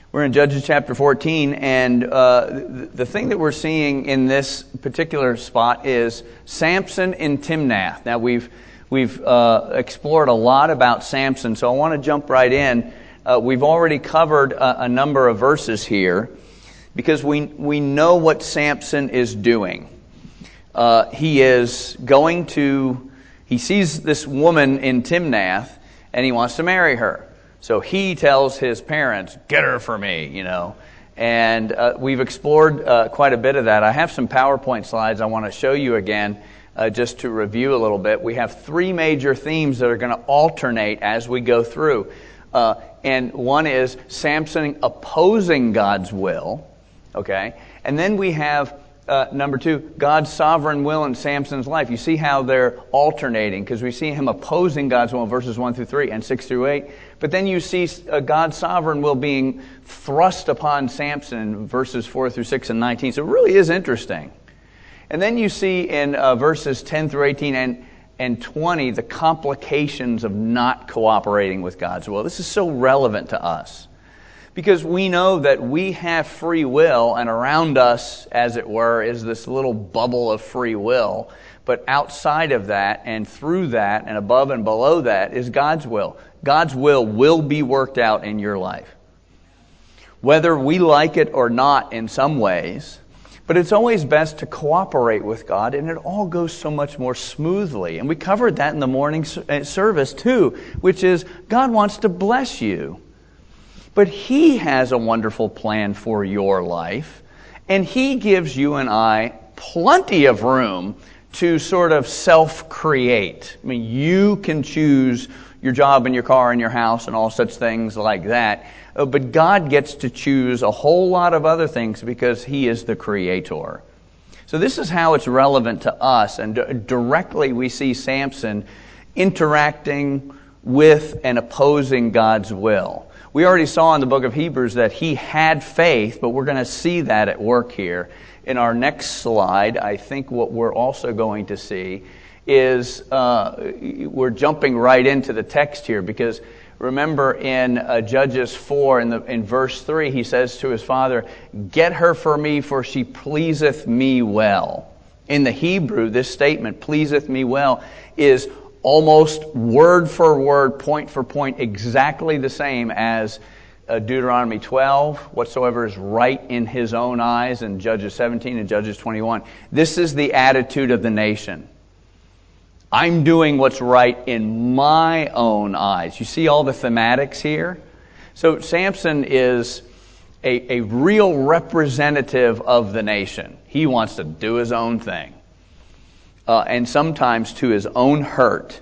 We're in Judges chapter 14, and the thing that we're seeing in this particular spot is Samson in Timnath. Now, we've explored a lot about Samson, so I want to jump right in. We've already covered a number of verses here because we know what Samson is doing. He sees this woman in Timnath, and he wants to marry her. So he tells his parents, get her for me, And we've explored quite a bit of that. I have some PowerPoint slides I want to show you again, just to review a little bit. We have three major themes that are going to alternate as we go through. And one is Samson opposing God's will, okay? And then we have, number two, God's sovereign will in Samson's life. You see how they're alternating, because we see him opposing God's will in verses 1 through 3 and 6 through 8. But then you see God's sovereign will being thrust upon Samson in verses 4 through 6 and 19. So it really is interesting. And then you see in verses 10 through 18 and 20 the complications of not cooperating with God's will. This is so relevant to us because we know that we have free will, and around us, as it were, is this little bubble of free will. But outside of that and through that and above and below that is God's will. God's will be worked out in your life. Whether we like it or not in some ways, but it's always best to cooperate with God, and it all goes so much more smoothly. And we covered that in the morning service too, which is God wants to bless you. But He has a wonderful plan for your life, and He gives you and I plenty of room to sort of self-create. I mean, you can choose your job and your car and your house and all such things like that. But God gets to choose a whole lot of other things because He is the creator. So this is how it's relevant to us. And directly we see Samson interacting with and opposing God's will. We already saw in the book of Hebrews that he had faith, but we're going to see that at work here. In our next slide, I think what we're also going to see is we're jumping right into the text here, because remember in Judges 4 in verse 3, he says to his father, get her for me, for she pleaseth me well. In the Hebrew, this statement, pleaseth me well, is almost word for word, point for point, exactly the same as Deuteronomy 12, whatsoever is right in his own eyes, and Judges 17 and Judges 21. This is the attitude of the nation. I'm doing what's right in my own eyes. You see all the thematics here? So Samson is a real representative of the nation. He wants to do his own thing. And sometimes to his own hurt.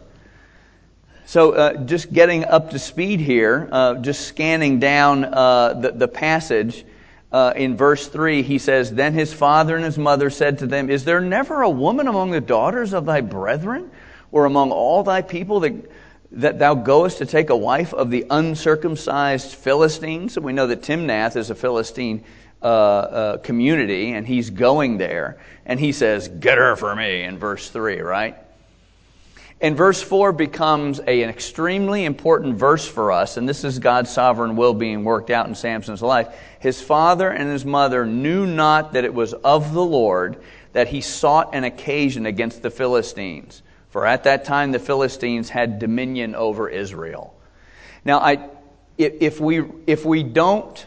So just getting up to speed here, just scanning down the passage, in verse 3, he says, then his father and his mother said to them, is there never a woman among the daughters of thy brethren, or among all thy people that thou goest to take a wife of the uncircumcised Philistines? So we know that Timnath is a Philistine community, and he's going there. And he says, get her for me, in verse 3, right? And verse 4 becomes an extremely important verse for us, and this is God's sovereign will being worked out in Samson's life. His father and his mother knew not that it was of the Lord that he sought an occasion against the Philistines. For at that time the Philistines had dominion over Israel. Now, if we don't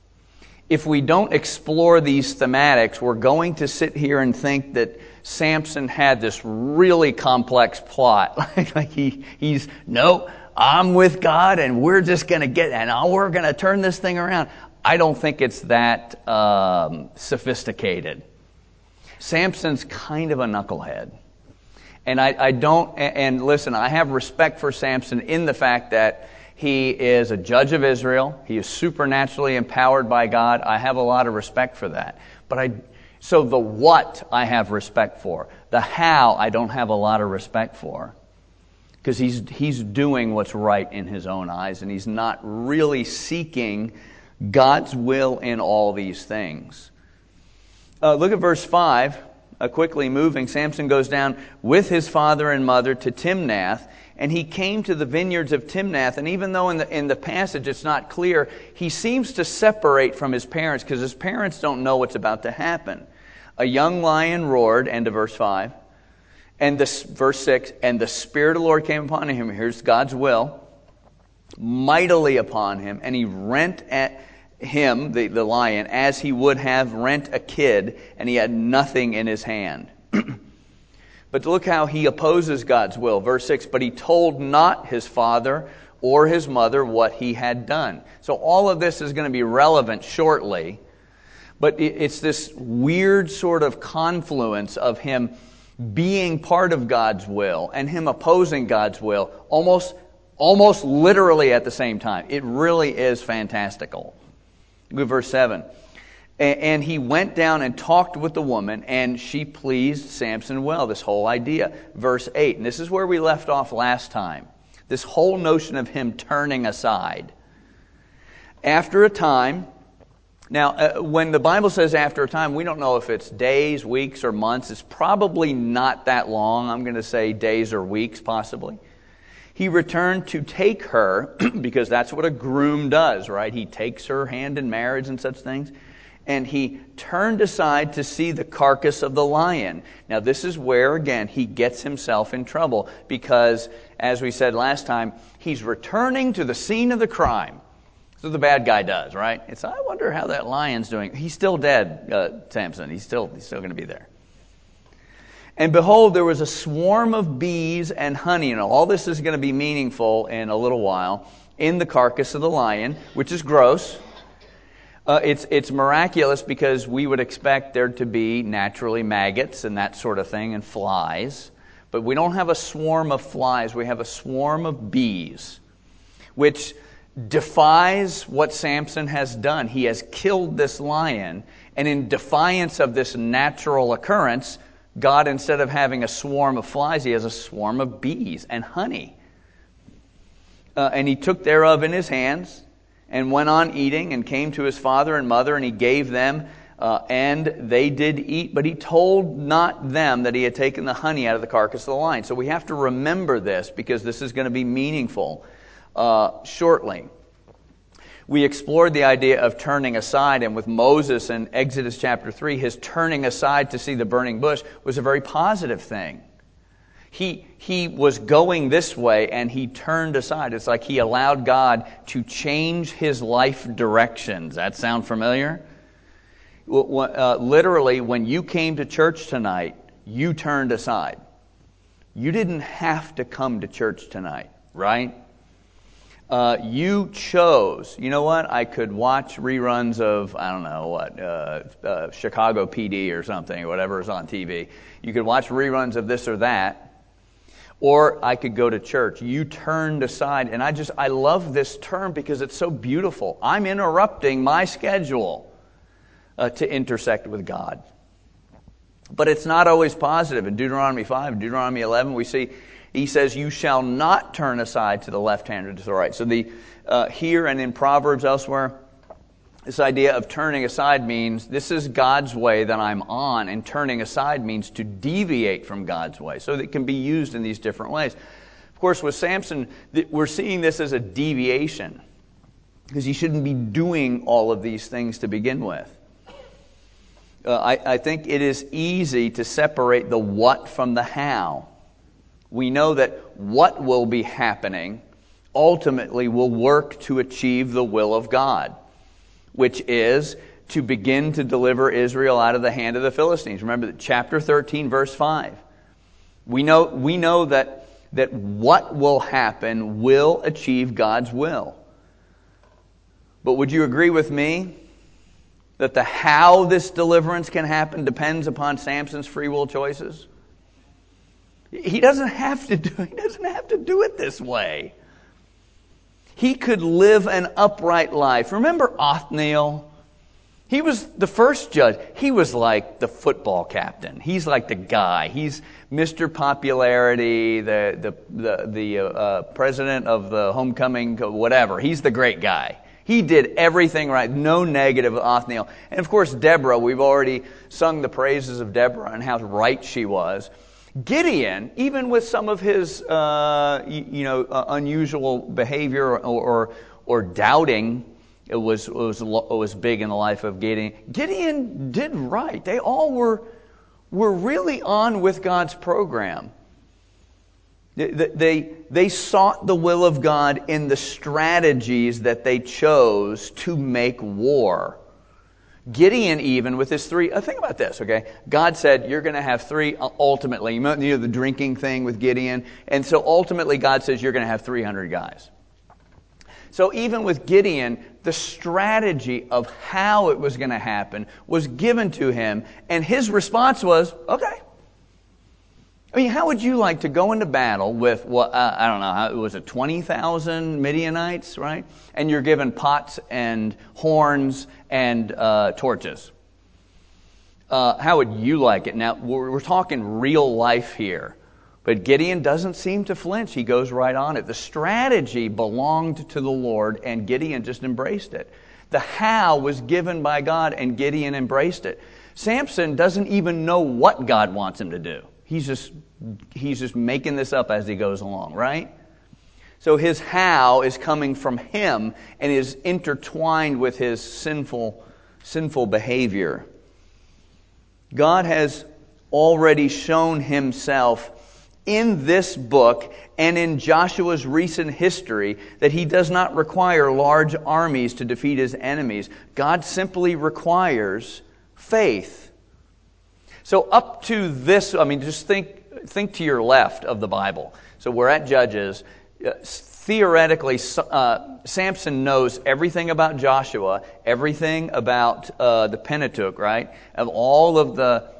explore these thematics, we're going to sit here and think that Samson had this really complex plot. like he's no, I'm with God, and we're just going to we're going to turn this thing around. I don't think it's that sophisticated. Samson's kind of a knucklehead. And I don't, and listen, I have respect for Samson in the fact that he is a judge of Israel. He is supernaturally empowered by God. I have a lot of respect for that. So the what I have respect for. The how I don't have a lot of respect for. Because he's doing what's right in his own eyes, and he's not really seeking God's will in all these things. Look at verse 5. Quickly moving, Samson goes down with his father and mother to Timnath, and he came to the vineyards of Timnath. And even though in the passage it's not clear, he seems to separate from his parents because his parents don't know what's about to happen. A young lion roared, end of verse 5. And verse 6, and the Spirit of the Lord came upon him. Here's God's will. Mightily upon him. And he rent at him, the lion, as he would have rent a kid. And he had nothing in his hand. But look how he opposes God's will. Verse 6, but he told not his father or his mother what he had done. So all of this is going to be relevant shortly. But it's this weird sort of confluence of him being part of God's will and him opposing God's will almost literally at the same time. It really is fantastical. Look at verse 7. And he went down and talked with the woman, and she pleased Samson well, this whole idea. Verse 8, and this is where we left off last time. This whole notion of him turning aside. After a time, now when the Bible says after a time, we don't know if it's days, weeks, or months. It's probably not that long. I'm going to say days or weeks, possibly. He returned to take her, because that's what a groom does, right? He takes her hand in marriage and such things. And he turned aside to see the carcass of the lion. Now this is where, again, he gets himself in trouble. Because, as we said last time, he's returning to the scene of the crime. That's what the bad guy does, right? I wonder how that lion's doing. He's still dead, Samson. He's still going to be there. And behold, there was a swarm of bees and honey. And all this is going to be meaningful in a little while. In the carcass of the lion, which is gross. It's miraculous because we would expect there to be naturally maggots and that sort of thing and flies. But we don't have a swarm of flies. We have a swarm of bees, which defies what Samson has done. He has killed this lion, and in defiance of this natural occurrence, God, instead of having a swarm of flies, he has a swarm of bees and honey. And he took thereof in his hands, and went on eating, and came to his father and mother, and he gave them, and they did eat. But he told not them that he had taken the honey out of the carcass of the lion. So we have to remember this, because this is going to be meaningful shortly. We explored the idea of turning aside, and with Moses in Exodus chapter 3, his turning aside to see the burning bush was a very positive thing. He was going this way and he turned aside. It's like he allowed God to change his life directions. That sound familiar? Literally, when you came to church tonight, you turned aside. You didn't have to come to church tonight, right? You chose, you know what? I could watch reruns of, I don't know what, Chicago PD or something, or whatever is on TV. You could watch reruns of this or that. Or I could go to church. You turned aside. And I love this term because it's so beautiful. I'm interrupting my schedule to intersect with God. But it's not always positive. In Deuteronomy 5, and Deuteronomy 11, we see, he says, you shall not turn aside to the left hand or to the right. So here and in Proverbs elsewhere, this idea of turning aside means this is God's way that I'm on, and turning aside means to deviate from God's way. So it can be used in these different ways. Of course, with Samson, we're seeing this as a deviation, because he shouldn't be doing all of these things to begin with. I think it is easy to separate the what from the how. We know that what will be happening ultimately will work to achieve the will of God, which is to begin to deliver Israel out of the hand of the Philistines. Remember that chapter 13, verse 5. We know that what will happen will achieve God's will. But would you agree with me that the how this deliverance can happen depends upon Samson's free will choices? He doesn't have to do it this way. He could live an upright life. Remember Othniel? He was the first judge. He was like the football captain. He's like the guy. He's Mr. Popularity, the president of the homecoming, whatever. He's the great guy. He did everything right. No negative of Othniel. And of course, Deborah, we've already sung the praises of Deborah and how right she was. Gideon, even with some of his, unusual behavior or doubting, it was big in the life of Gideon. Gideon did right. They all were really on with God's program. They sought the will of God in the strategies that they chose to make war. Gideon, even with his three, think about this, okay? God said, you're going to have three, ultimately, you know the drinking thing with Gideon? And so ultimately God says you're going to have 300 guys. So even with Gideon, the strategy of how it was going to happen was given to him, and his response was, okay. I mean, how would you like to go into battle with, I don't know, was it 20,000 Midianites, right? And you're given pots and horns and torches. How would you like it? Now, we're talking real life here. But Gideon doesn't seem to flinch. He goes right on it. The strategy belonged to the Lord, and Gideon just embraced it. The how was given by God, and Gideon embraced it. Samson doesn't even know what God wants him to do. He's just making this up as he goes along, right? So his how is coming from him and is intertwined with his sinful behavior. God has already shown himself in this book and in Joshua's recent history that he does not require large armies to defeat his enemies. God simply requires faith. So up to this, just think to your left of the Bible. So we're at Judges. Theoretically, Samson knows everything about Joshua, everything about the Pentateuch, right? Of all of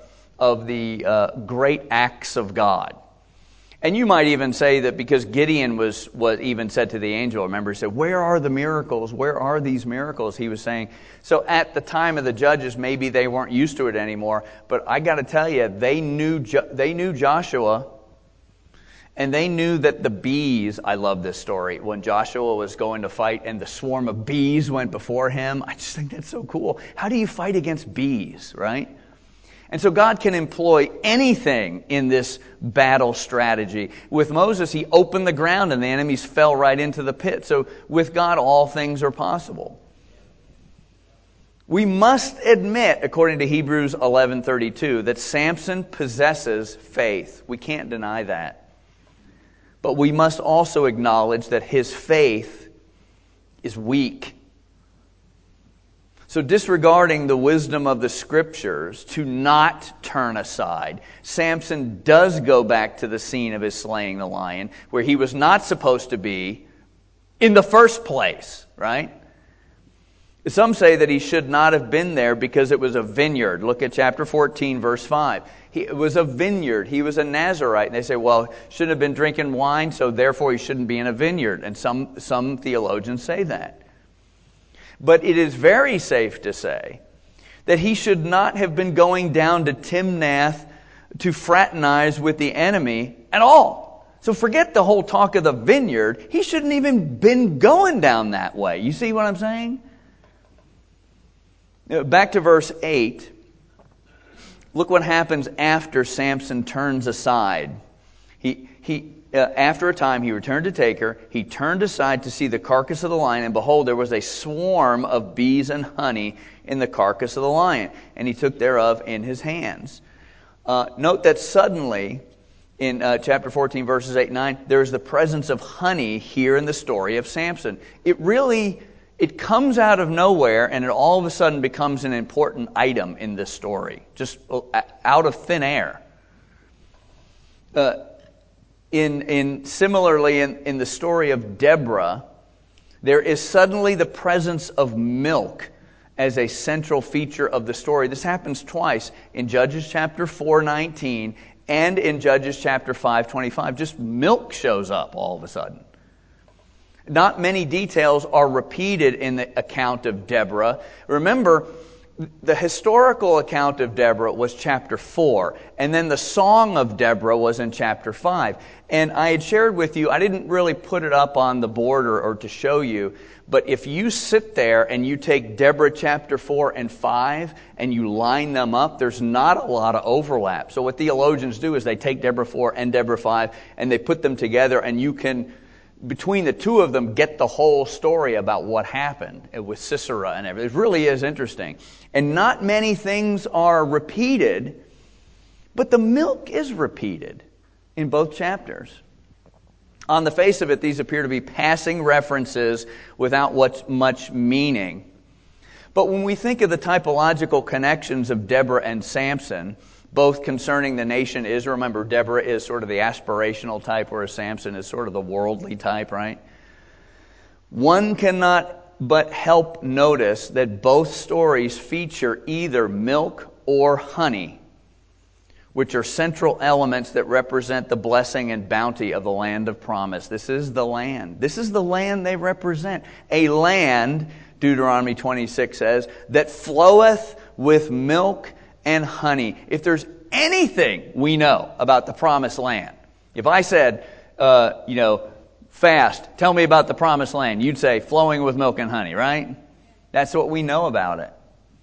the great acts of God. And you might even say that because Gideon was even said to the angel, remember, he said, where are the miracles? Where are these miracles? He was saying, so at the time of the Judges, maybe they weren't used to it anymore. But I got to tell you, they knew Joshua, and they knew that the bees, I love this story, when Joshua was going to fight and the swarm of bees went before him. I just think that's so cool. How do you fight against bees, right? And so God can employ anything in this battle strategy. With Moses, he opened the ground and the enemies fell right into the pit. So with God, all things are possible. We must admit, according to Hebrews 11:32, that Samson possesses faith. We can't deny that. But we must also acknowledge that his faith is weak. So disregarding the wisdom of the Scriptures to not turn aside, Samson does go back to the scene of his slaying the lion, where he was not supposed to be in the first place, right? Some say that he should not have been there because it was a vineyard. Look at chapter 14, verse 5. It was a vineyard. He was a Nazirite. And they say, well, shouldn't have been drinking wine, so therefore he shouldn't be in a vineyard. And some theologians say that. But it is very safe to say that he should not have been going down to Timnath to fraternize with the enemy at all. So forget the whole talk of the vineyard. He shouldn't even been going down that way. You see what I'm saying? Back to verse 8. Look what happens after Samson turns aside. After a time, he returned to take her. He turned aside to see the carcass of the lion, and behold, there was a swarm of bees and honey in the carcass of the lion, and he took thereof in his hands. Note that suddenly, in chapter 14, verses 8 and 9, there is the presence of honey here in the story of Samson. It comes out of nowhere, and it all of a sudden becomes an important item in this story, just out of thin air. Similarly, in the story of Deborah, there is suddenly the presence of milk as a central feature of the story. This happens twice in Judges chapter 4:19 and in Judges chapter 5:25. Just milk shows up all of a sudden. Not many details are repeated in the account of Deborah. Remember, the historical account of Deborah was chapter 4, and then the song of Deborah was in chapter 5. And I had shared with you, I didn't really put it up on the board or to show you, but if you sit there and you take Deborah chapter 4 and 5 and you line them up, there's not a lot of overlap. So what theologians do is they take Deborah 4 and Deborah 5 and they put them together, and you can, between the two of them, get the whole story about what happened with Sisera and everything. It really is interesting. And not many things are repeated, but the milk is repeated in both chapters. On the face of it, these appear to be passing references without much meaning. But when we think of the typological connections of Deborah and Samson, both concerning the nation Israel, remember Deborah is sort of the aspirational type, whereas Samson is sort of the worldly type, right? One cannot but help notice that both stories feature either milk or honey, which are central elements that represent the blessing and bounty of the land of promise. This is the land. This is the land they represent. A land, Deuteronomy 26 says, that floweth with milk and honey. If there's anything we know about the promised land, if I said, fast, tell me about the promised land, you'd say flowing with milk and honey, right? That's what we know about it.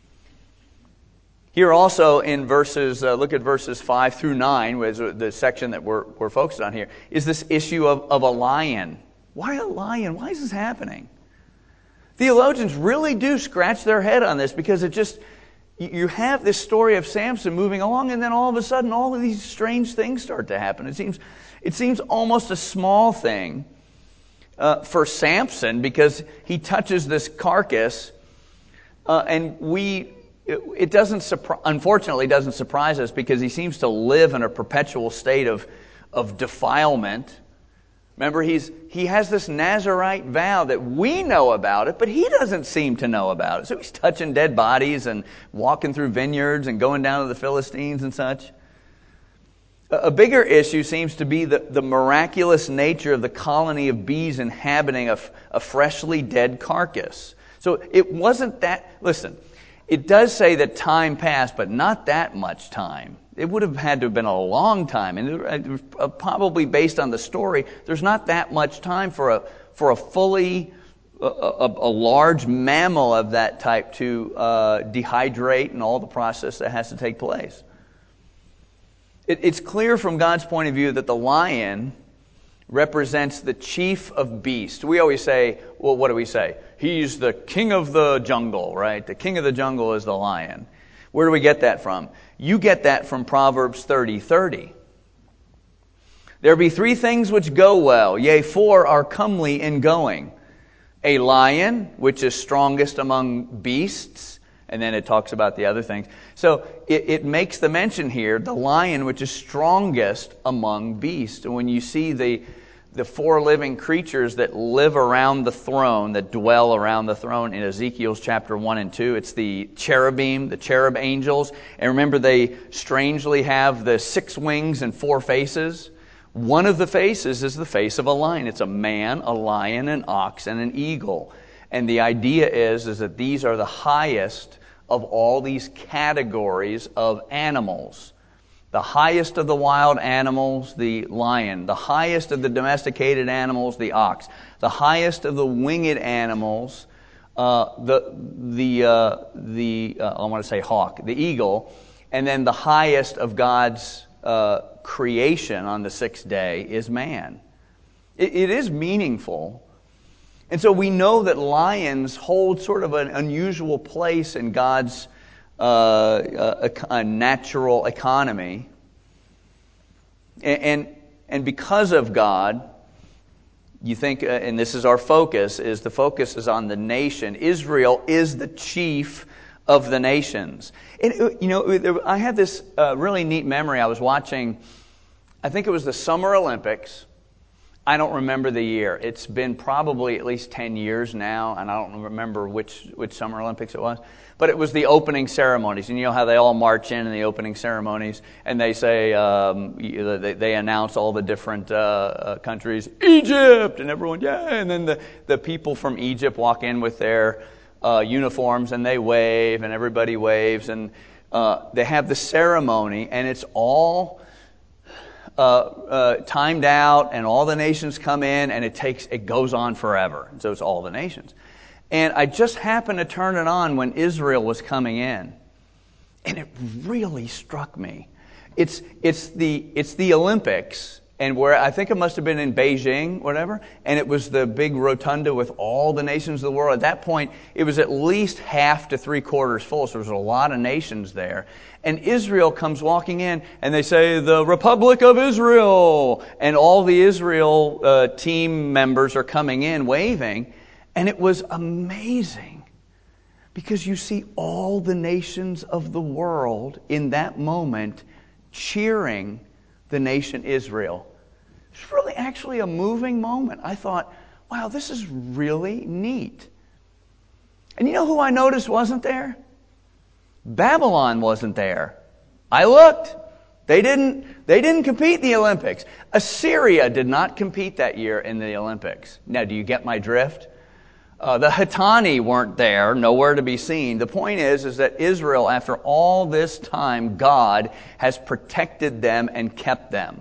Here also in verses, look at verses 5 through 9, was the section that we're focused on here, is this issue of a lion. Why a lion? Why is this happening? Theologians really do scratch their head on this, because it just, you have this story of Samson moving along, and then all of a sudden all of these strange things start to happen. It seems almost a small thing for Samson, because he touches this carcass, and it unfortunately doesn't surprise us, because he seems to live in a perpetual state of defilement. Remember, he has this Nazirite vow that we know about it, but he doesn't seem to know about it. So he's touching dead bodies and walking through vineyards and going down to the Philistines and such. A bigger issue seems to be the miraculous nature of the colony of bees inhabiting a freshly dead carcass. So it wasn't that, listen, it does say that time passed, but not that much time. It would have had to have been a long time, and probably based on the story, there's not that much time for a fully a large mammal of that type to dehydrate and all the process that has to take place. It's clear from God's point of view that the lion represents the chief of beasts. We always say, well, what do we say? He's the king of the jungle, right? The king of the jungle is the lion. Where do we get that from? You get that from Proverbs 30:30. There be 3 things which go well, yea, 4 are comely in going. A lion, which is strongest among beasts, and then it talks about the other things. So it makes the mention here, the lion, which is strongest among beasts. And when you see the 4 living creatures that live around the throne, that dwell around the throne in Ezekiel's chapter 1 and 2. It's the cherubim, the cherub angels. And remember, they strangely have the 6 wings and 4 faces. One of the faces is the face of a lion. It's a man, a lion, an ox, and an eagle. And the idea is that these are the highest of all these categories of animals. The highest of the wild animals, the lion. The highest of the domesticated animals, the ox. The highest of the winged animals, I want to say hawk, the eagle. And then the highest of God's creation on the 6th day is man. It is meaningful. And so we know that lions hold sort of an unusual place in God's a natural economy. And because of God, you think, and this is our focus, the focus is on the nation. Israel is the chief of the nations. And, I had this really neat memory. I was watching, I think it was the Summer Olympics. I don't remember the year. It's been probably at least 10 years now, and I don't remember which Summer Olympics it was. But it was the opening ceremonies. And you know how they all march in the opening ceremonies, and they say, they announce all the different countries, Egypt, and everyone, yeah. And then the people from Egypt walk in with their uniforms, and they wave, and everybody waves, and they have the ceremony, and it's all timed out, and all the nations come in, and it goes on forever. So it's all the nations. And I just happened to turn it on when Israel was coming in, and it really struck me. It's the Olympics, and where I think it must have been in Beijing, whatever, and it was the big rotunda with all the nations of the world. At that point, it was at least half to 3/4 full, so there was a lot of nations there. And Israel comes walking in, and they say, "The Republic of Israel," and all the Israel team members are coming in waving, and it was amazing because you see all the nations of the world in that moment cheering the nation Israel. It's really actually a moving moment. I thought, wow, this is really neat. And you know who I noticed wasn't there? Babylon wasn't there. I looked. They didn't compete in the Olympics. Assyria did not compete that year in the Olympics. Now, do you get my drift? The Hittani weren't there, nowhere to be seen. The point is that Israel, after all this time, God has protected them and kept them.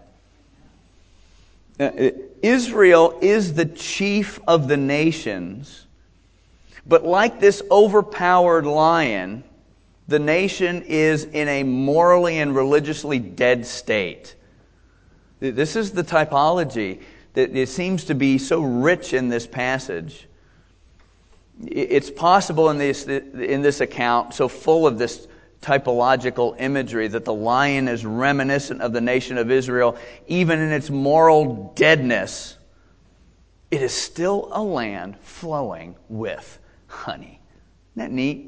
Israel is the chief of the nations, but like this overpowered lion, the nation is in a morally and religiously dead state. This is the typology that it seems to be so rich in this passage. It's possible in this account, so full of this typological imagery, that the lion is reminiscent of the nation of Israel. Even in its moral deadness, it is still a land flowing with honey. Isn't that neat?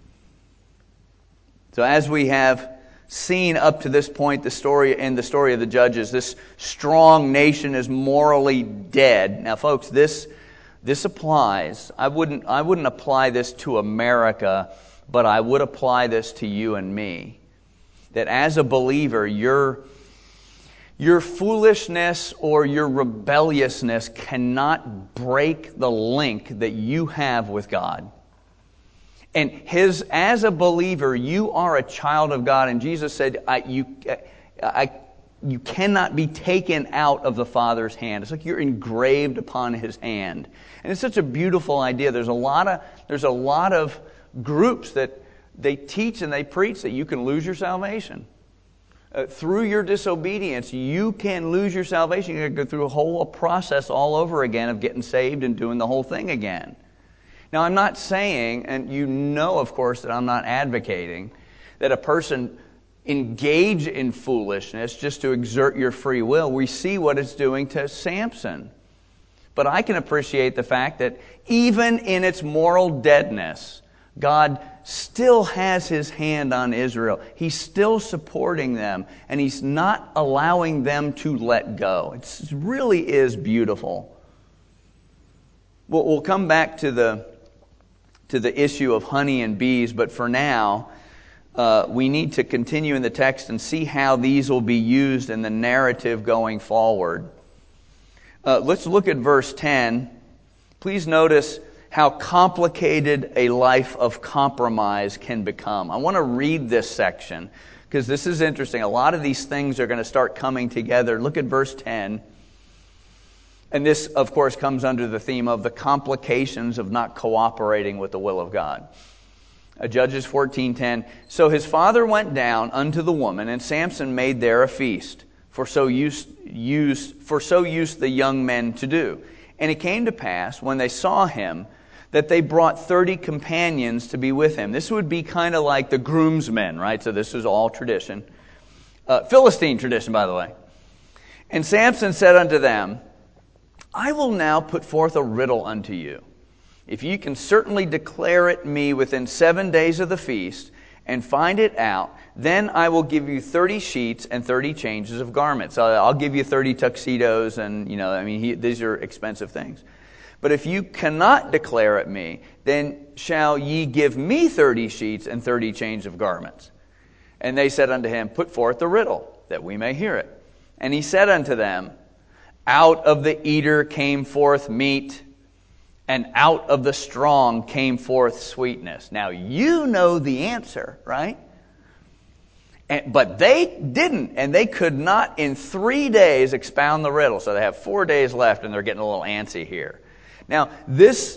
So as we have seen up to this point, the story of the Judges, this strong nation is morally dead. Now, folks, this applies. I wouldn't apply this to America, but I would apply this to you and me. That as a believer, your foolishness or your rebelliousness cannot break the link that you have with God. And as a believer, you are a child of God, and Jesus said, you cannot be taken out of the Father's hand. It's like you're engraved upon His hand. And it's such a beautiful idea. There's a lot of groups that they teach and they preach that you can lose your salvation. Through your disobedience, you can lose your salvation. You're going to go through a whole process all over again of getting saved and doing the whole thing again. Now, I'm not saying, and you know, of course, that I'm not advocating that a person engage in foolishness just to exert your free will. We see what it's doing to Samson. But I can appreciate the fact that even in its moral deadness, God still has His hand on Israel. He's still supporting them, and He's not allowing them to let go. It really is beautiful. We'll come back to the issue of honey and bees, but for now, we need to continue in the text and see how these will be used in the narrative going forward. Let's look at verse 10. Please notice how complicated a life of compromise can become. I want to read this section because this is interesting. A lot of these things are going to start coming together. Look at verse 10. And this, of course, comes under the theme of the complications of not cooperating with the will of God. Judges 14:10. So his father went down unto the woman, and Samson made there a feast, for so used the young men to do. And it came to pass, when they saw him, that they brought 30 companions to be with him. This would be kind of like the groomsmen, right? So this is all tradition. Philistine tradition, by the way. And Samson said unto them, I will now put forth a riddle unto you. If you can certainly declare it me within 7 days of the feast, and find it out, then I will give you 30 sheets and 30 changes of garments. I'll give you 30 tuxedos, and these are expensive things. But if you cannot declare it me, then shall ye give me 30 sheets and 30 changes of garments. And they said unto him, Put forth the riddle, that we may hear it. And he said unto them, Out of the eater came forth meat, and out of the strong came forth sweetness. Now you know the answer, right? But they didn't, and they could not in 3 days expound the riddle. So they have 4 days left, and they're getting a little antsy here. Now this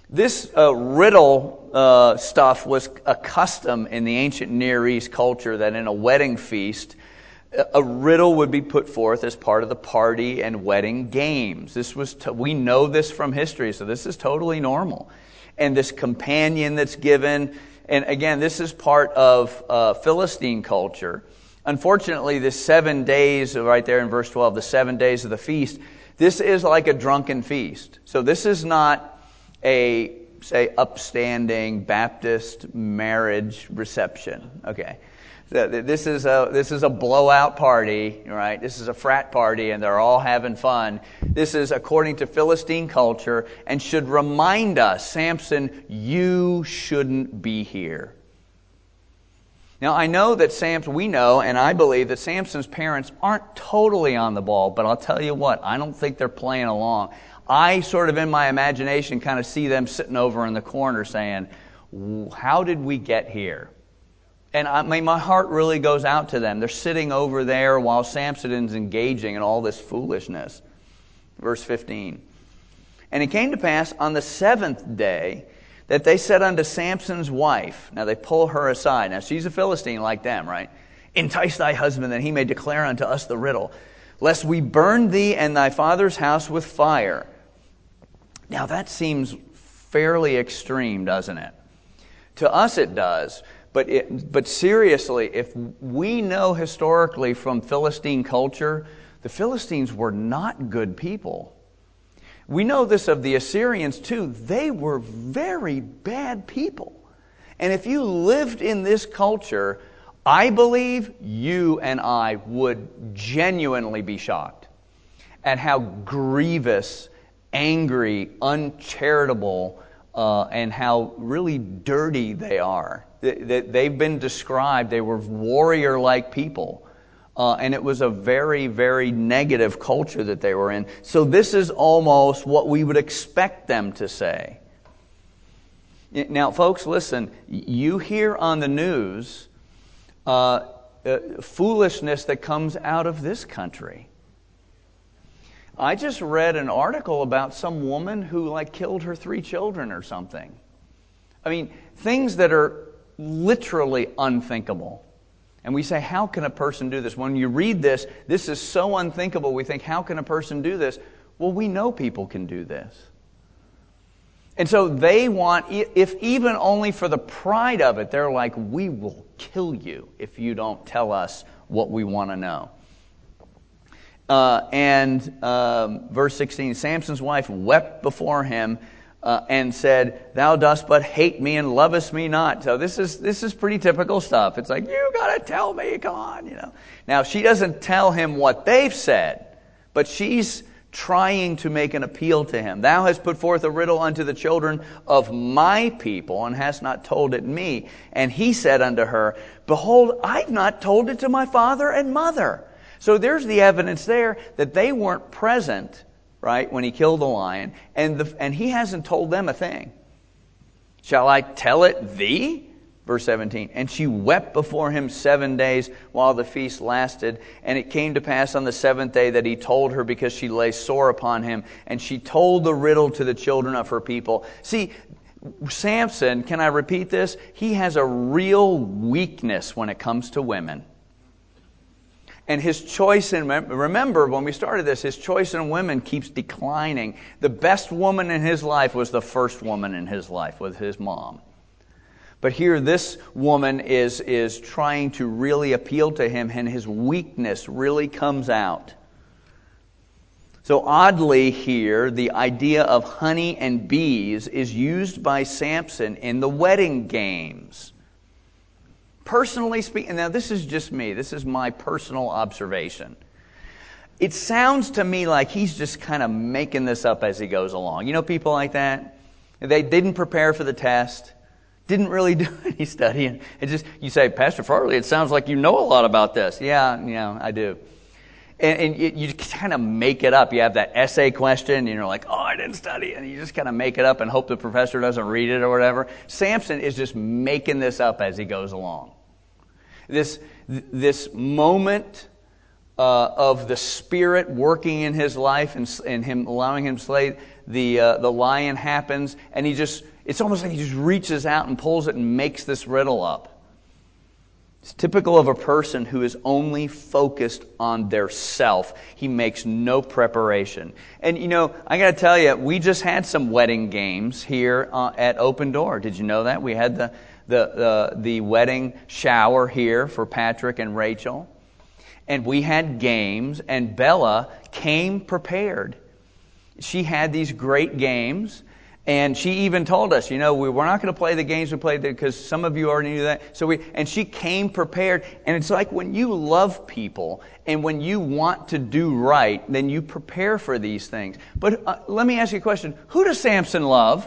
riddle stuff was a custom in the ancient Near East culture, that in a wedding feast, a riddle would be put forth as part of the party and wedding games. We know this from history, so this is totally normal. And this companion that's given, and again, this is part of Philistine culture. Unfortunately, this 7 days, right there in verse 12, the 7 days of the feast, this is like a drunken feast. So this is not a, say, upstanding Baptist marriage reception. Okay. This is a blowout party, right? This is a frat party, and they're all having fun. This is according to Philistine culture, and should remind us, Samson, you shouldn't be here. Now, I know that we know, and I believe that Samson's parents aren't totally on the ball, but I'll tell you what, I don't think they're playing along. I sort of, in my imagination, kind of see them sitting over in the corner saying, how did we get here? And my heart really goes out to them. They're sitting over there while Samson is engaging in all this foolishness. Verse 15. And it came to pass on the 7th day that they said unto Samson's wife, now they pull her aside. Now she's a Philistine like them, right? Entice thy husband that he may declare unto us the riddle, lest we burn thee and thy father's house with fire. Now that seems fairly extreme, doesn't it? To us it does. But seriously, if we know historically from Philistine culture, the Philistines were not good people. We know this of the Assyrians too. They were very bad people. And if you lived in this culture, I believe you and I would genuinely be shocked at how grievous, angry, uncharitable, and how really dirty they are. They've been described, they were warrior-like people. And it was a very, very negative culture that they were in. So this is almost what we would expect them to say. Now, folks, listen. You hear on the news foolishness that comes out of this country. I just read an article about some woman who killed her 3 children or something. I mean, things that are literally unthinkable. And we say, how can a person do this? When you read this, this is so unthinkable. We think, how can a person do this? Well, we know people can do this. And so they want, if even only for the pride of it, they're like, we will kill you if you don't tell us what we want to know. Verse 16, Samson's wife wept before him and said, thou dost but hate me and lovest me not. So this is pretty typical stuff. It's like, you gotta tell me, come on, Now she doesn't tell him what they've said, but she's trying to make an appeal to him. Thou hast put forth a riddle unto the children of my people, and hast not told it me. And he said unto her, behold, I've not told it to my father and mother. So there's the evidence there that they weren't present, right, when he killed the lion, and he hasn't told them a thing. Shall I tell it thee? Verse 17, and she wept before him 7 days while the feast lasted. And it came to pass on the 7th day that he told her, because she lay sore upon him. And she told the riddle to the children of her people. See, Samson, can I repeat this? He has a real weakness when it comes to women. And his choice in, remember when we started this, his choice in women keeps declining. The best woman in his life was the first woman in his life, with his mom. But here this woman is trying to really appeal to him, and his weakness really comes out. So oddly here, the idea of honey and bees is used by Samson in the wedding games. Personally speaking, now this is just me, this is my personal observation. It sounds to me like he's just kind of making this up as he goes along. You know people like that? They didn't prepare for the test. Didn't really do any studying. It just, you say, Pastor Farley, it sounds like you know a lot about this. Yeah, I do. And you kind of make it up. You have that essay question, and you're like, oh, I didn't study. And you just kind of make it up and hope the professor doesn't read it or whatever. Samson is just making this up as he goes along. This moment of the Spirit working in his life and him allowing him to slay the lion happens, and it's almost like he just reaches out and pulls it and makes this riddle up. It's typical of a person who is only focused on their self. He makes no preparation. And I got to tell you, we just had some wedding games here at Open Door. Did you know that? We had the wedding shower here for Patrick and Rachel. And we had games, and Bella came prepared. She had these great games. And she even told us, we're not going to play the games we played because some of you already knew that. And she came prepared. And it's like when you love people and when you want to do right, then you prepare for these things. But let me ask you a question. Who does Samson love?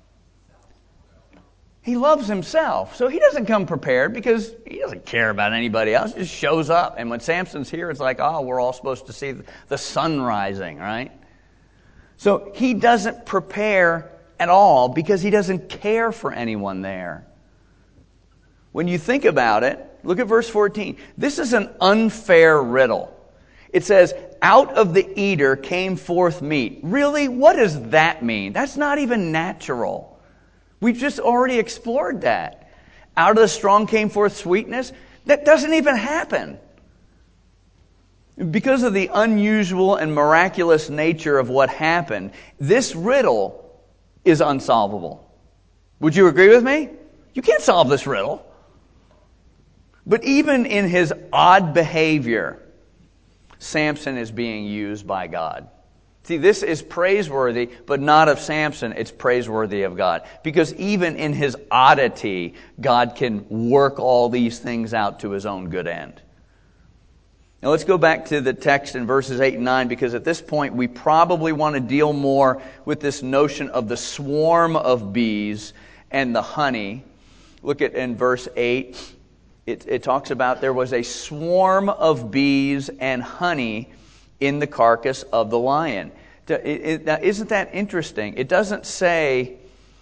He loves himself. So he doesn't come prepared because he doesn't care about anybody else. He just shows up. And when Samson's here, it's like, we're all supposed to see the sun rising, right? So he doesn't prepare at all because he doesn't care for anyone there. When you think about it, look at verse 14. This is an unfair riddle. It says, out of the eater came forth meat. Really? What does that mean? That's not even natural. We've just already explored that. Out of the strong came forth sweetness. That doesn't even happen. Because of the unusual and miraculous nature of what happened, this riddle is unsolvable. Would you agree with me? You can't solve this riddle. But even in his odd behavior, Samson is being used by God. See, this is praiseworthy, but not of Samson. It's praiseworthy of God. Because even in his oddity, God can work all these things out to his own good end. Now let's go back to the text in verses 8 and 9, because at this point we probably want to deal more with this notion of the swarm of bees and the honey. Look at in verse 8. It talks about there was a swarm of bees and honey in the carcass of the lion. Now, isn't that interesting? It doesn't say,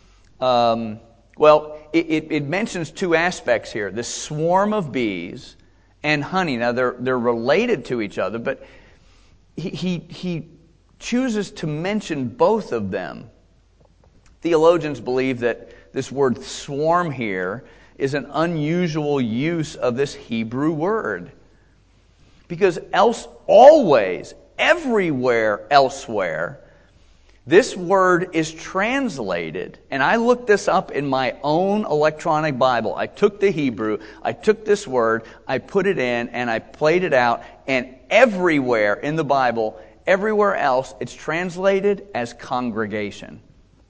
it mentions two aspects here. The swarm of bees and honey. Now, they're related to each other, but he chooses to mention both of them. Theologians believe that this word swarm here is an unusual use of this Hebrew word. Because always, everywhere elsewhere, this word is translated, and I looked this up in my own electronic Bible. I took the Hebrew, I took this word, I put it in, and I played it out, and everywhere in the Bible, everywhere else, it's translated as congregation.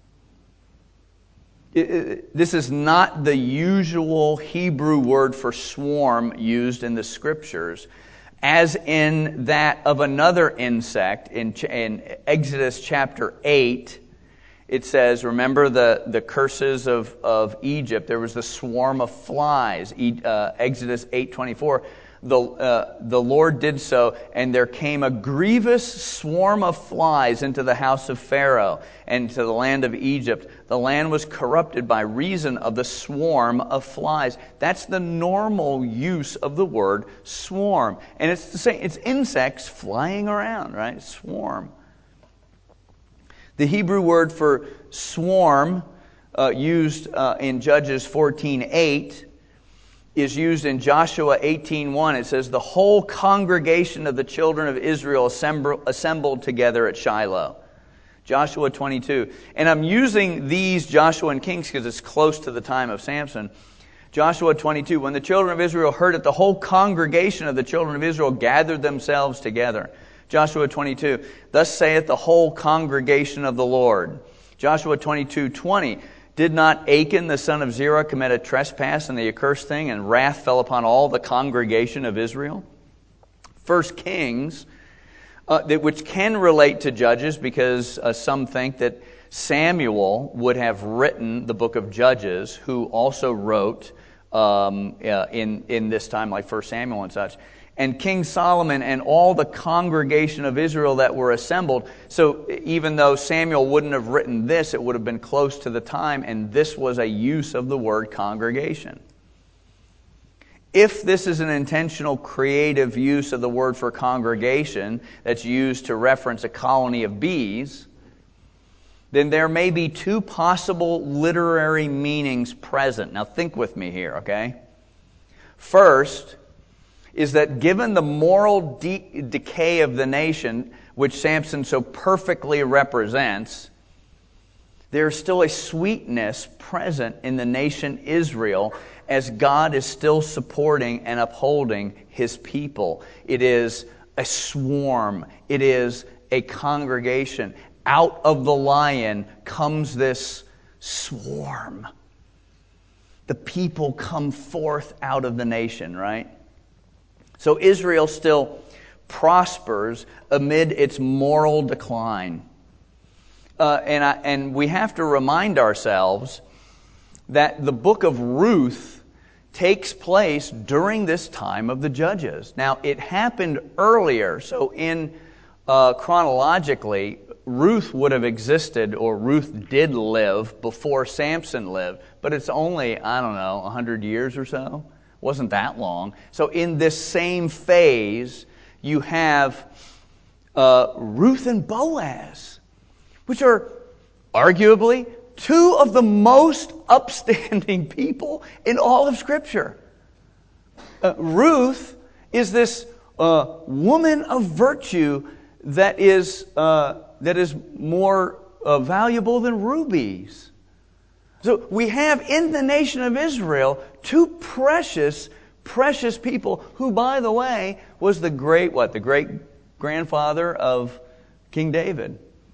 This is not the usual Hebrew word for swarm used in the Scriptures, as in that of another insect. In Exodus chapter 8, it says, remember the curses of Egypt, there was the swarm of flies, Exodus 8:24. The Lord did so, and there came a grievous swarm of flies into the house of Pharaoh and to the land of Egypt. The land was corrupted by reason of the swarm of flies. That's the normal use of the word swarm. And it's the same, it's insects flying around, right? Swarm. The Hebrew word for swarm used in Judges 14:8 is used in Joshua 18:1. It says, the whole congregation of the children of Israel assembled together at Shiloh. Joshua 22. And I'm using these Joshua and Kings because it's close to the time of Samson. Joshua 22. When the children of Israel heard it, the whole congregation of the children of Israel gathered themselves together. Joshua 22. Thus saith the whole congregation of the Lord. Joshua 22:20. Did not Achan the son of Zerah commit a trespass and the accursed thing, and wrath fell upon all the congregation of Israel? 1 Kings, which can relate to Judges, because some think that Samuel would have written the book of Judges, who also wrote in this time, like 1 Samuel and such. and King Solomon and all the congregation of Israel that were assembled. So even though Samuel wouldn't have written this, it would have been close to the time, and this was a use of the word congregation. If this is an intentional creative use of the word for congregation that's used to reference a colony of bees, then there may be two possible literary meanings present. Now think with me here, okay? First is that given the moral decay of the nation, which Samson so perfectly represents, there's still a sweetness present in the nation Israel as God is still supporting and upholding His people. It is a swarm. It is a congregation. Out of the lion comes this swarm. The people come forth out of the nation, right? So Israel still prospers amid its moral decline. And we have to remind ourselves that the book of Ruth takes place during this time of the Judges. Now, it happened earlier, so chronologically, Ruth would have existed, or Ruth did live before Samson lived, but it's only, 100 years or so. Wasn't that long. So in this same phase, you have Ruth and Boaz, which are arguably two of the most upstanding people in all of Scripture. Ruth is this woman of virtue that is more valuable than rubies. So we have in the nation of Israel two precious people who, by the way, was the great grandfather of King David.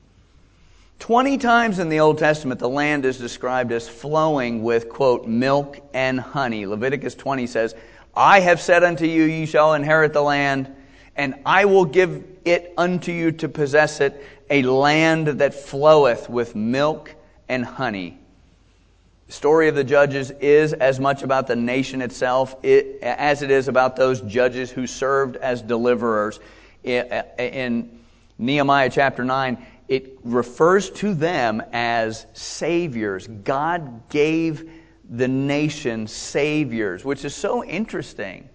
20 times in the Old Testament, the land is described as flowing with, quote, milk and honey. Leviticus 20 says, I have said unto you, ye shall inherit the land, and I will give it unto you to possess it, a land that floweth with milk and honey. The story of the Judges is as much about the nation itself as it is about those judges who served as deliverers. In Nehemiah chapter 9, it refers to them as saviors. God gave the nation saviors, which is so interesting.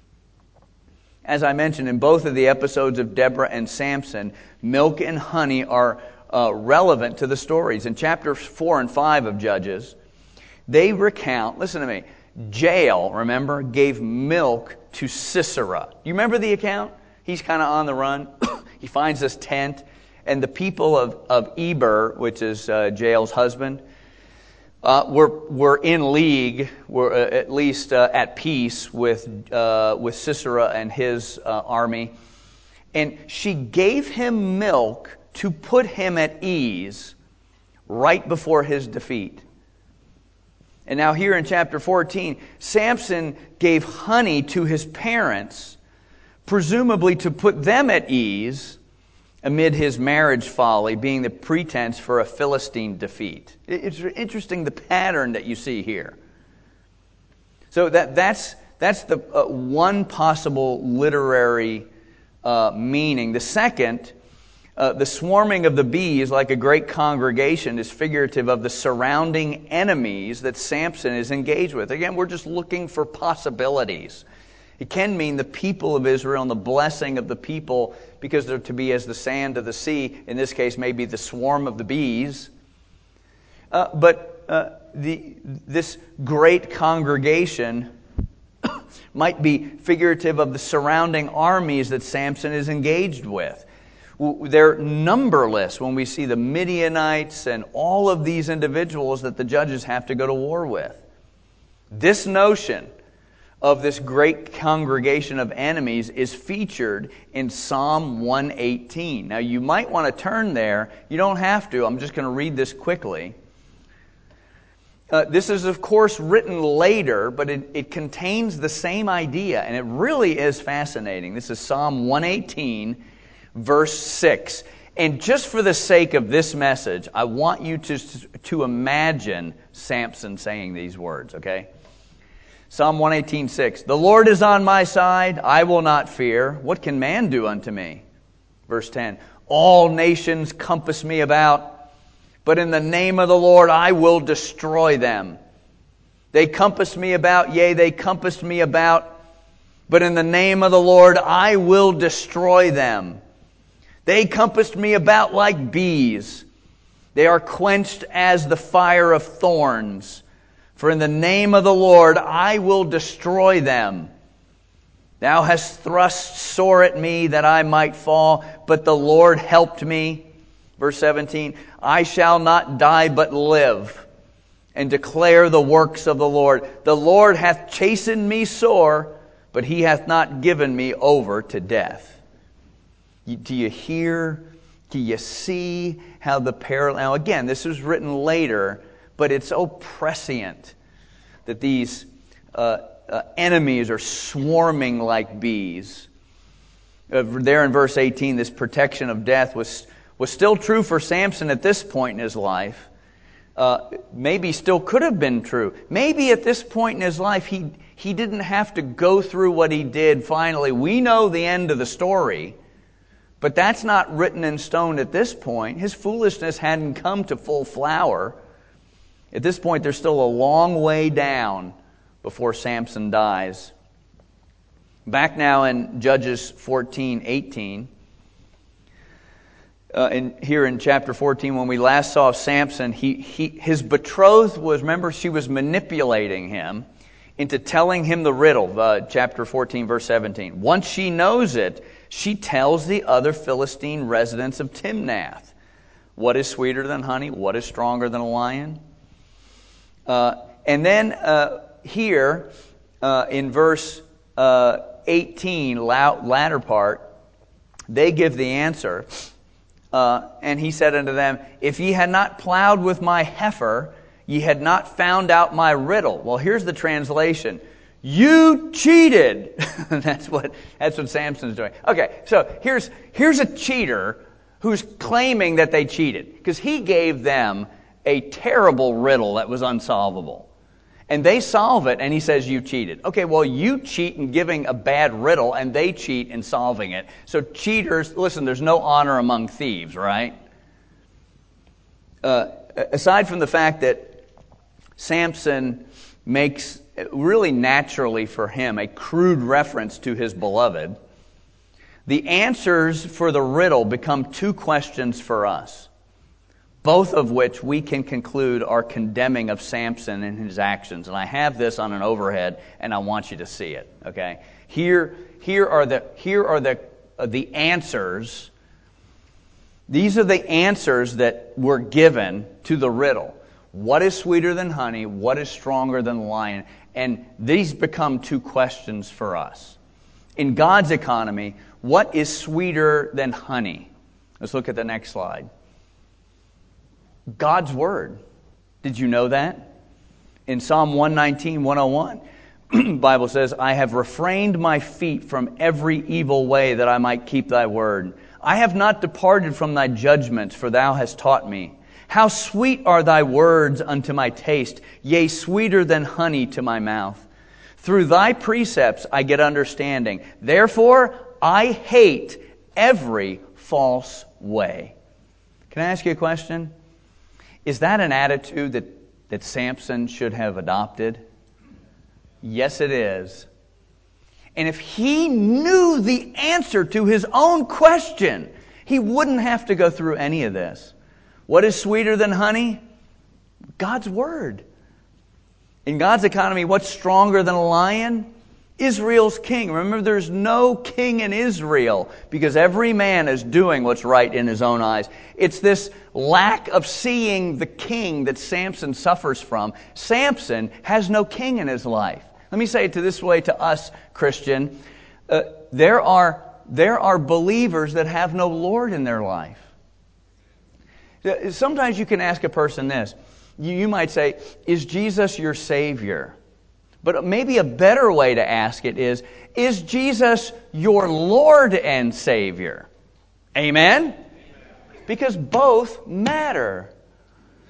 As I mentioned, in both of the episodes of Deborah and Samson, milk and honey are relevant to the stories. In chapters 4 and 5 of Judges, they recount, listen to me, Jael, remember, gave milk to Sisera. You remember the account? He's kind of on the run. He finds this tent, and the people of Eber, which is Jael's husband, were in league, were at least at peace with Sisera and his army. And she gave him milk to put him at ease right before his defeat. And now here in chapter 14, Samson gave honey to his parents, presumably to put them at ease amid his marriage folly being the pretense for a Philistine defeat. It's interesting the pattern that you see here. So that's the one possible literary meaning. The second, the swarming of the bees like a great congregation is figurative of the surrounding enemies that Samson is engaged with. Again, we're just looking for possibilities. It can mean the people of Israel and the blessing of the people because they're to be as the sand of the sea. In this case, maybe the swarm of the bees. But this great congregation might be figurative of the surrounding armies that Samson is engaged with. They're numberless when we see the Midianites and all of these individuals that the judges have to go to war with. This notion of this great congregation of enemies is featured in Psalm 118. Now, you might want to turn there. You don't have to. I'm just going to read this quickly. This is, of course, written later, but it contains the same idea, and it really is fascinating. This is Psalm 118, verse 6. And just for the sake of this message, I want you to imagine Samson saying these words, okay? Psalm 118:6. The Lord is on my side, I will not fear. What can man do unto me? Verse 10. All nations compass me about, but in the name of the Lord I will destroy them. They compassed me about, yea, they compassed me about, but in the name of the Lord I will destroy them. They compassed me about like bees. They are quenched as the fire of thorns. For in the name of the Lord I will destroy them. Thou hast thrust sore at me that I might fall, but the Lord helped me. Verse 17, I shall not die but live, and declare the works of the Lord. The Lord hath chastened me sore, but He hath not given me over to death. Do you hear? Do you see how the parallel? Now again, this was written later, but it's so prescient that these enemies are swarming like bees. There in verse 18, this protection of death was still true for Samson at this point in his life. Maybe still could have been true. Maybe at this point in his life, he didn't have to go through what he did finally. We know the end of the story, but that's not written in stone at this point. His foolishness hadn't come to full flower. At this point, there's still a long way down before Samson dies. Back now in Judges 14:18. Here in chapter 14, when we last saw Samson, his betrothed was, remember, she was manipulating him into telling him the riddle, chapter 14, verse 17. Once she knows it, she tells the other Philistine residents of Timnath, what is sweeter than honey? What is stronger than a lion? And then here in verse 18, latter part, they give the answer. And he said unto them, if ye had not plowed with my heifer, ye had not found out my riddle. Well, here's the translation. You cheated. That's what Samson's doing. Okay, so here's a cheater who's claiming that they cheated, because he gave them a terrible riddle that was unsolvable. And they solve it, and he says, you cheated. Okay, well, you cheat in giving a bad riddle, and they cheat in solving it. So cheaters, listen, there's no honor among thieves, right? Aside from the fact that Samson makes, really naturally for him, a crude reference to his beloved, the answers for the riddle become two questions for us, both of which we can conclude are condemning of Samson and his actions. And I have this on an overhead, and I want you to see it. Okay, here are the answers. These are the answers that were given to the riddle. What is sweeter than honey? What is stronger than the lion? And these become two questions for us. In God's economy, what is sweeter than honey? Let's look at the next slide. God's Word. Did you know that? In Psalm 119, 101, the Bible says, I have refrained my feet from every evil way that I might keep thy word. I have not departed from thy judgments, for thou hast taught me. How sweet are thy words unto my taste, yea, sweeter than honey to my mouth. Through thy precepts I get understanding. Therefore I hate every false way. Can I ask you a question? Is that an attitude that Samson should have adopted? Yes, it is. And if he knew the answer to his own question, he wouldn't have to go through any of this. What is sweeter than honey? God's Word. In God's economy, what's stronger than a lion? Israel's king. Remember, there's no king in Israel because every man is doing what's right in his own eyes. It's this lack of seeing the king that Samson suffers from. Samson has no king in his life. Let me say it this way to us, Christian. There are believers that have no Lord in their life. Sometimes you can ask a person this. You might say, is Jesus your Savior? But maybe a better way to ask it is Jesus your Lord and Savior? Amen? Because both matter.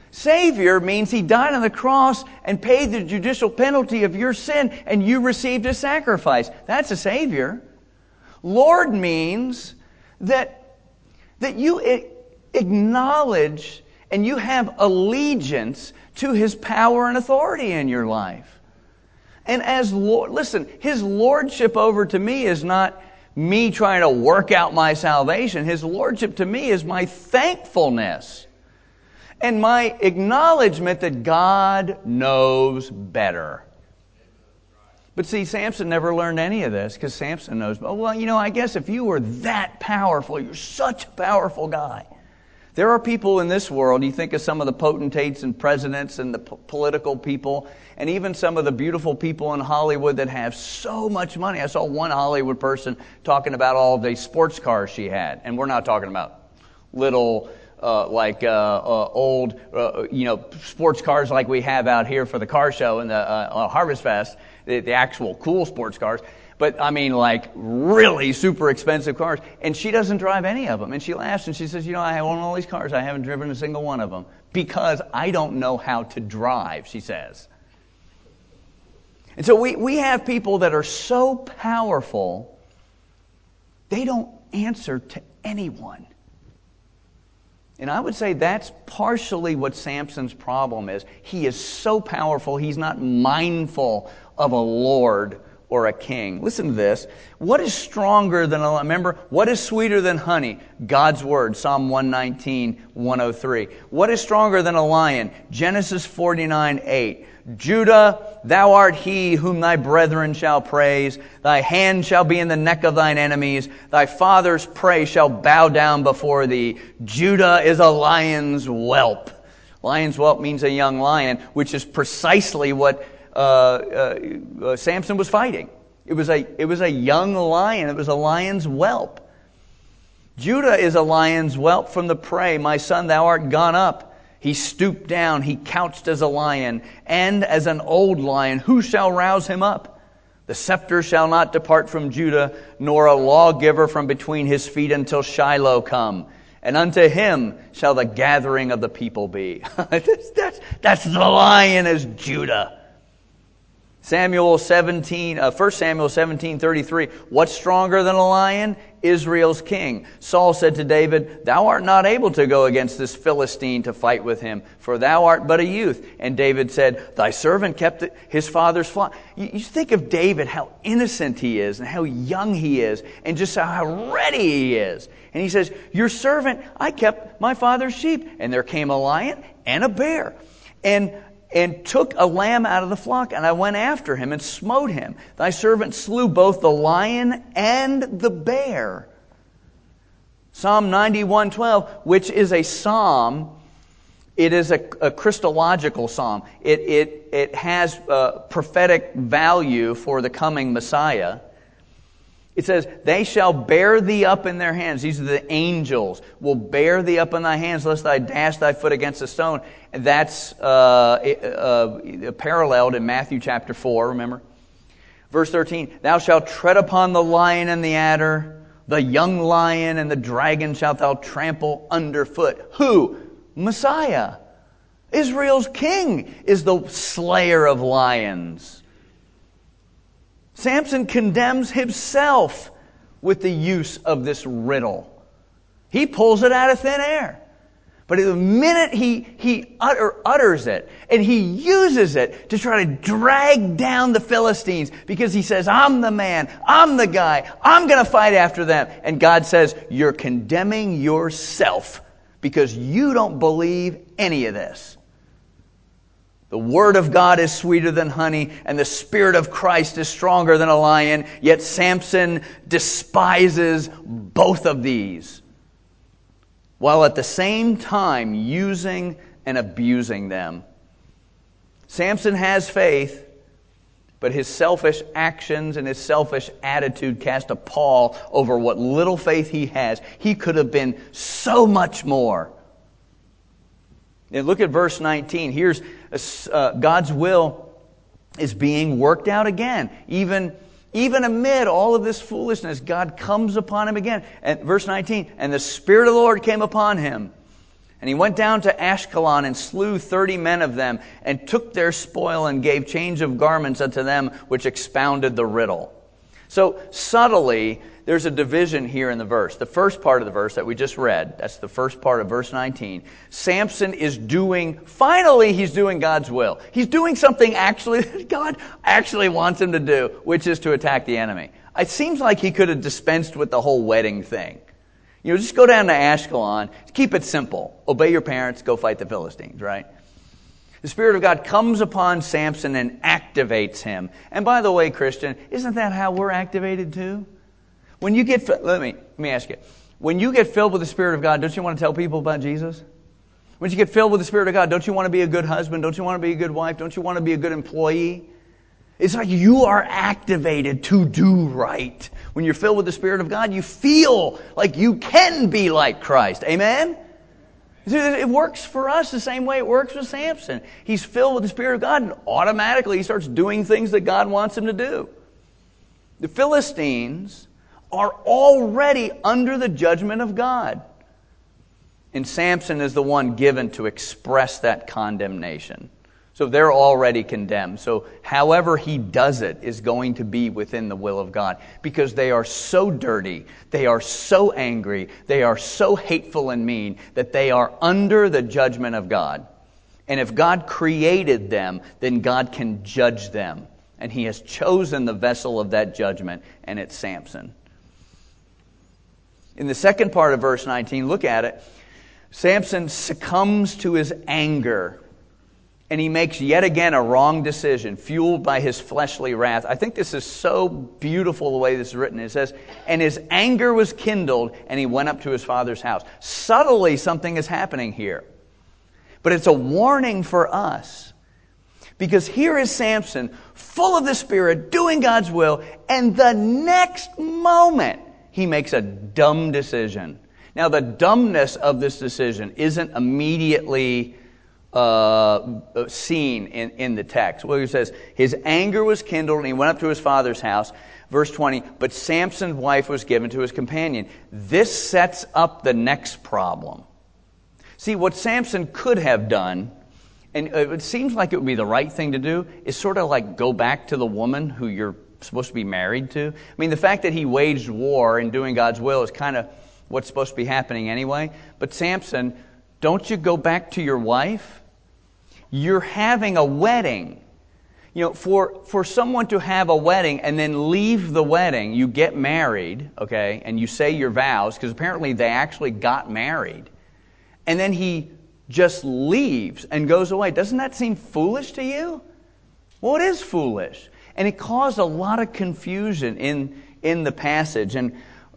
Savior means He died on the cross and paid the judicial penalty of your sin, and you received a sacrifice. That's a Savior. Lord means that you acknowledge and you have allegiance to His power and authority in your life. And as Lord, listen, His lordship over to me is not me trying to work out my salvation. His lordship to me is my thankfulness and my acknowledgement that God knows better. But see, Samson never learned any of this because Samson knows, well, I guess if you were that powerful, you're such a powerful guy. There are people in this world, you think of some of the potentates and presidents and the political people, and even some of the beautiful people in Hollywood that have so much money. I saw one Hollywood person talking about all the sports cars she had, and we're not talking about little old sports cars like we have out here for the car show and the Harvest Fest, the actual cool sports cars. But I mean, like really super expensive cars. And she doesn't drive any of them. And she laughs and she says, I own all these cars. I haven't driven a single one of them because I don't know how to drive, she says. And so we have people that are so powerful, they don't answer to anyone. And I would say that's partially what Samson's problem is. He is so powerful, he's not mindful of a lord or a king. Listen to this. What is stronger than remember, what is sweeter than honey? God's word, Psalm 119, 103. What is stronger than a lion? Genesis 49:8. Judah, thou art he whom thy brethren shall praise. Thy hand shall be in the neck of thine enemies. Thy father's prey shall bow down before thee. Judah is a lion's whelp. Lion's whelp means a young lion, which is precisely what Samson was fighting. It was a young lion. It was a lion's whelp. Judah is a lion's whelp from the prey. My son, thou art gone up. He stooped down. He couched as a lion and as an old lion. Who shall rouse him up? The scepter shall not depart from Judah, nor a lawgiver from between his feet until Shiloh come. And unto him shall the gathering of the people be. That's the lion is Judah. 1 Samuel 17:33. What's stronger than a lion? Israel's king. Saul said to David, thou art not able to go against this Philistine to fight with him, for thou art but a youth. And David said, thy servant kept his father's flock. You think of David, how innocent he is and how young he is and just how ready he is. And he says, your servant, I kept my father's sheep. And there came a lion and a bear and took a lamb out of the flock, and I went after him and smote him. Thy servant slew both the lion and the bear. Psalm 91:12, which is a psalm, it is a Christological psalm. It has prophetic value for the coming Messiah. It says, they shall bear thee up in their hands. These are the angels. Will bear thee up in thy hands, lest thou dash thy foot against a stone. And that's paralleled in Matthew chapter 4, remember? Verse 13, thou shalt tread upon the lion and the adder, the young lion and the dragon shalt thou trample underfoot. Who? Messiah. Israel's king is the slayer of lions. Samson condemns himself with the use of this riddle. He pulls it out of thin air. But the minute he utters it, and he uses it to try to drag down the Philistines, because he says, I'm the man, I'm the guy, I'm going to fight after them. And God says, you're condemning yourself because you don't believe any of this. The Word of God is sweeter than honey, and the Spirit of Christ is stronger than a lion. Yet Samson despises both of these, while at the same time using and abusing them. Samson has faith, but his selfish actions and his selfish attitude cast a pall over what little faith he has. He could have been so much more. And look at verse 19. Here's God's will is being worked out again. Even amid all of this foolishness, God comes upon him again. And verse 19, and the Spirit of the Lord came upon him. And he went down to Ashkelon and slew 30 men of them, and took their spoil and gave change of garments unto them which expounded the riddle. So subtly, there's a division here in the verse. The first part of the verse that we just read, that's the first part of verse 19. Samson is finally he's doing God's will. He's doing something that God actually wants him to do, which is to attack the enemy. It seems like he could have dispensed with the whole wedding thing. Just go down to Ashkelon. Keep it simple. Obey your parents. Go fight the Philistines, right? The Spirit of God comes upon Samson and activates him. And by the way, Christian, isn't that how we're activated too? When you get, let me ask you. When you get filled with the Spirit of God, don't you want to tell people about Jesus? When you get filled with the Spirit of God, don't you want to be a good husband? Don't you want to be a good wife? Don't you want to be a good employee? It's like you are activated to do right. When you're filled with the Spirit of God, you feel like you can be like Christ. Amen? It works for us the same way it works with Samson. He's filled with the Spirit of God, and automatically he starts doing things that God wants him to do. The Philistines are already under the judgment of God. And Samson is the one given to express that condemnation. So they're already condemned. So however he does it is going to be within the will of God. Because they are so dirty, they are so angry, they are so hateful and mean that they are under the judgment of God. And if God created them, then God can judge them. And he has chosen the vessel of that judgment, and it's Samson. In the second part of verse 19, look at it. Samson succumbs to his anger. And he makes yet again a wrong decision, fueled by his fleshly wrath. I think this is so beautiful the way this is written. It says, and his anger was kindled, and he went up to his father's house. Subtly, something is happening here. But it's a warning for us. Because here is Samson, full of the Spirit, doing God's will, and the next moment, he makes a dumb decision. Now, the dumbness of this decision isn't immediately seen in the text. Well, he says, his anger was kindled and he went up to his father's house. Verse 20, but Samson's wife was given to his companion. This sets up the next problem. See, what Samson could have done, and it seems like it would be the right thing to do, is sort of like go back to the woman who you're supposed to be married to. I mean, the fact that he waged war in doing God's will is kind of what's supposed to be happening anyway. But Samson, don't you go back to your wife? You're having a wedding. For someone to have a wedding and then leave the wedding, you get married, okay, and you say your vows, because apparently they actually got married. And then he just leaves and goes away. Doesn't that seem foolish to you? Well, it is foolish. And it caused a lot of confusion in the passage. And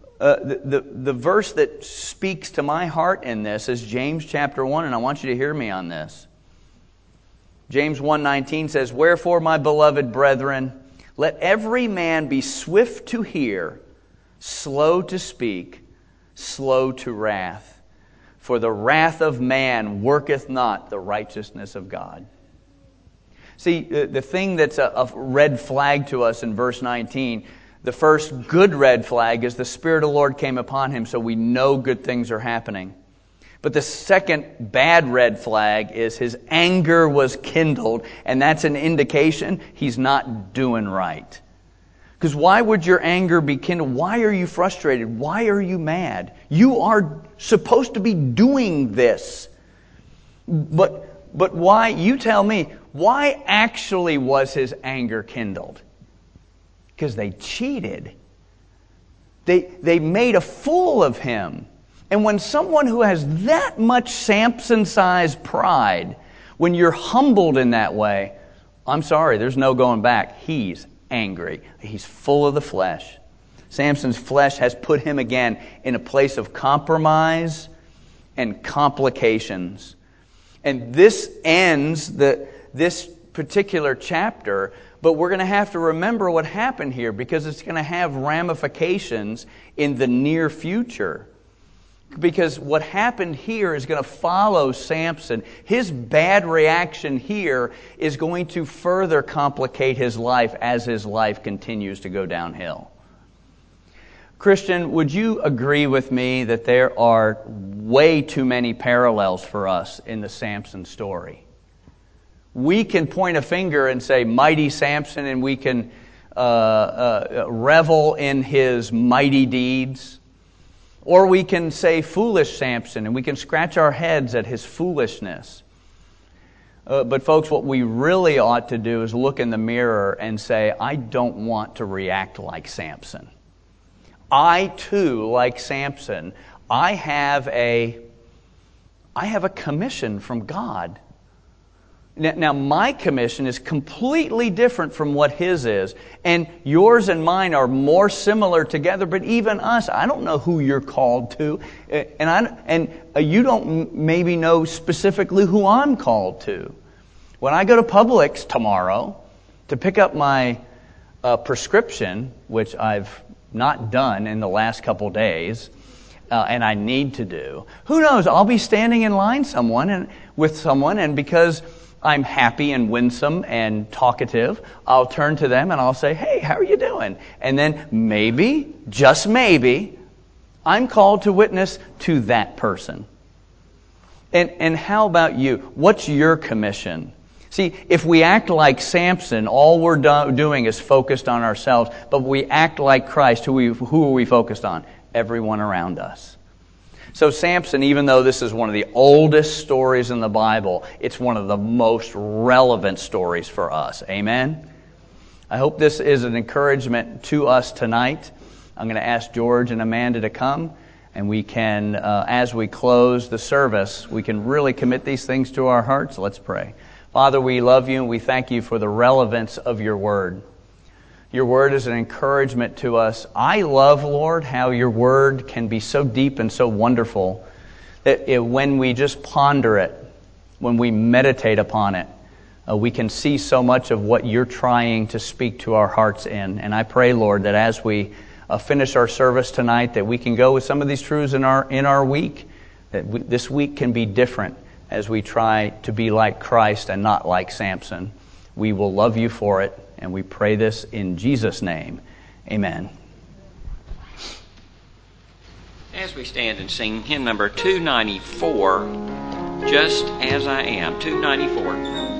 the verse that speaks to my heart in this is James chapter 1, and I want you to hear me on this. James 1:19 says, wherefore, my beloved brethren, let every man be swift to hear, slow to speak, slow to wrath. For the wrath of man worketh not the righteousness of God. See, the thing that's a red flag to us in verse 19, the first good red flag is the Spirit of the Lord came upon him, so we know good things are happening. But the second bad red flag is his anger was kindled, and that's an indication he's not doing right. Because why would your anger be kindled? Why are you frustrated? Why are you mad? You are supposed to be doing this. But why? You tell me, why actually was his anger kindled? Because they cheated. They made a fool of him. And when someone who has that much Samson-sized pride, when you're humbled in that way, I'm sorry, there's no going back. He's angry. He's full of the flesh. Samson's flesh has put him again in a place of compromise and complications. And this ends this particular chapter, but we're going to have to remember what happened here because it's going to have ramifications in the near future. Because what happened here is going to follow Samson. His bad reaction here is going to further complicate his life as his life continues to go downhill. Christian, would you agree with me that there are way too many parallels for us in the Samson story? We can point a finger and say, mighty Samson, and we can revel in his mighty deeds. Or we can say foolish Samson, and we can scratch our heads at his foolishness. But folks, what we really ought to do is look in the mirror and say, I don't want to react like Samson. I too, like Samson, I have a commission from God. Now, my commission is completely different from what his is. And yours and mine are more similar together, but even us, I don't know who you're called to. And you don't maybe know specifically who I'm called to. When I go to Publix tomorrow to pick up my prescription, which I've not done in the last couple days, and I need to do, who knows, I'll be standing in line with someone, and because I'm happy and winsome and talkative, I'll turn to them and I'll say, hey, how are you doing? And then maybe, just maybe, I'm called to witness to that person. And how about you? What's your commission? See, if we act like Samson, all we're doing is focused on ourselves. But we act like Christ, who are we focused on? Everyone around us. So Samson, even though this is one of the oldest stories in the Bible, it's one of the most relevant stories for us. Amen? I hope this is an encouragement to us tonight. I'm going to ask George and Amanda to come, and we can, as we close the service, we can really commit these things to our hearts. Let's pray. Father, we love you and we thank you for the relevance of your word. Your word is an encouragement to us. I love, Lord, how your word can be so deep and so wonderful that when we just ponder it, when we meditate upon it, we can see so much of what you're trying to speak to our hearts in. And I pray, Lord, that as we finish our service tonight, that we can go with some of these truths in our week, that this week can be different as we try to be like Christ and not like Samson. We will love you for it. And we pray this in Jesus' name. Amen. As we stand and sing hymn number 294, Just As I Am, 294.